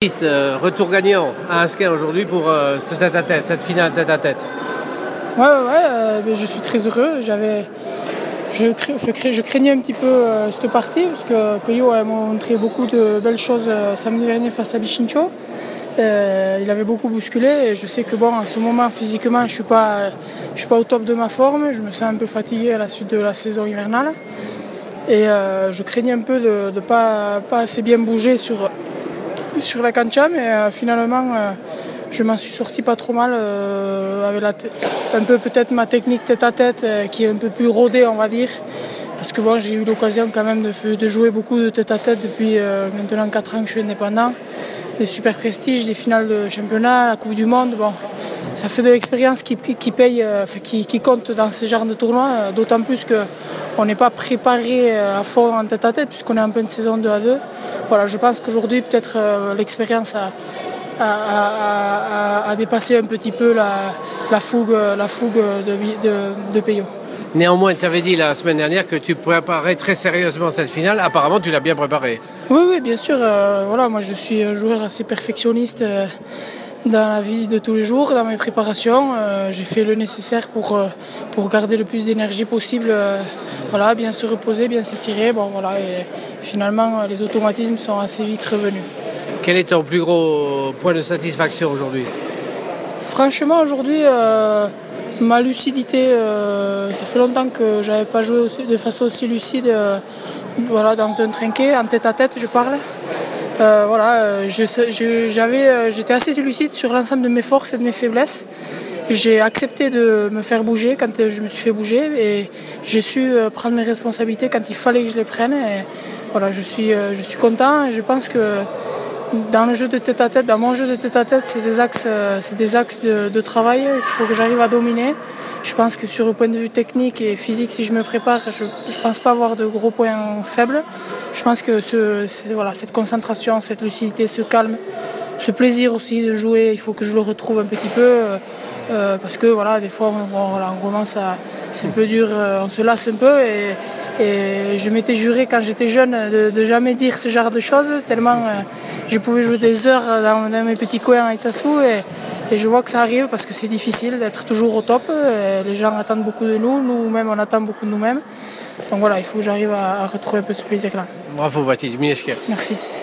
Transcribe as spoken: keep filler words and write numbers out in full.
Retour gagnant à Asquin aujourd'hui pour euh, ce tête-à-tête, cette finale tête-à-tête. Ouais, ouais, ouais euh, je suis très heureux. J'avais, je, je craignais un petit peu euh, cette partie parce que Peyo a montré beaucoup de belles choses euh, samedi dernier face à Bichincho. Euh, il avait beaucoup bousculé et je sais que bon, à ce moment physiquement je ne suis, pas, je suis pas au top de ma forme. Je me sens un peu fatigué à la suite de la saison hivernale. Et euh, je craignais un peu de ne pas, pas assez bien bouger sur, sur la cancha, mais euh, finalement euh, je m'en suis sorti pas trop mal euh, avec la un peu peut-être ma technique tête-à-tête euh, qui est un peu plus rodée, on va dire. Parce que bon, j'ai eu l'occasion quand même de, de jouer beaucoup de tête-à-tête depuis euh, maintenant quatre ans que je suis indépendant. Des super prestiges, des finales de championnat, la Coupe du Monde. Bon, ça fait de l'expérience qui, qui paye, euh, qui, qui compte dans ce genre de tournoi, euh, d'autant plus qu'on n'est pas préparé à fond en tête-à-tête puisqu'on est en pleine saison deux à deux. Voilà, je pense qu'aujourd'hui, peut-être euh, l'expérience a, a, a, a, a dépassé un petit peu la, la fougue, la fougue de, de, de Peyo. Néanmoins, tu avais dit la semaine dernière que tu préparais très sérieusement cette finale. Apparemment, tu l'as bien préparée. Oui, oui, bien sûr. Euh, voilà, moi, je suis un joueur assez perfectionniste euh, dans la vie de tous les jours, dans mes préparations. Euh, j'ai fait le nécessaire pour, euh, pour garder le plus d'énergie possible. Euh, voilà, bien se reposer, bien s'étirer. Bon, voilà, et finalement, les automatismes sont assez vite revenus. Quel est ton plus gros point de satisfaction aujourd'hui? Franchement, aujourd'hui, euh, ma lucidité, euh, ça fait longtemps que je n'avais pas joué aussi, de façon aussi lucide euh, voilà, dans un trinquet, en tête-à-tête, je parle. Euh, voilà, je, je, j'avais, j'étais assez lucide sur l'ensemble de mes forces et de mes faiblesses. J'ai accepté de me faire bouger quand je me suis fait bouger et j'ai su prendre mes responsabilités quand il fallait que je les prenne. Et voilà, je suis, je suis content et je pense que dans le jeu de tête-à-tête, dans mon jeu de tête-à-tête, c'est des axes, c'est des axes de, de travail qu'il faut que j'arrive à dominer. Je pense que sur le point de vue technique et physique, si je me prépare, je ne pense pas avoir de gros points faibles. Je pense que ce, voilà, cette concentration, cette lucidité, ce calme, ce plaisir aussi de jouer, il faut que je le retrouve un petit peu. Euh, parce que voilà, des fois, on, bon, voilà, on commence à, c'est un peu dur, on se lasse un peu. Et, et je m'étais juré quand j'étais jeune de, de jamais dire ce genre de choses, tellement euh, je pouvais jouer des heures dans, dans mes petits coins à Itassou et, et je vois que ça arrive parce que c'est difficile d'être toujours au top. Et les gens attendent beaucoup de nous, nous-mêmes on attend beaucoup de nous-mêmes. Donc voilà, il faut que j'arrive à, à retrouver un peu ce plaisir-là. Bravo Vatil, Minești. Merci.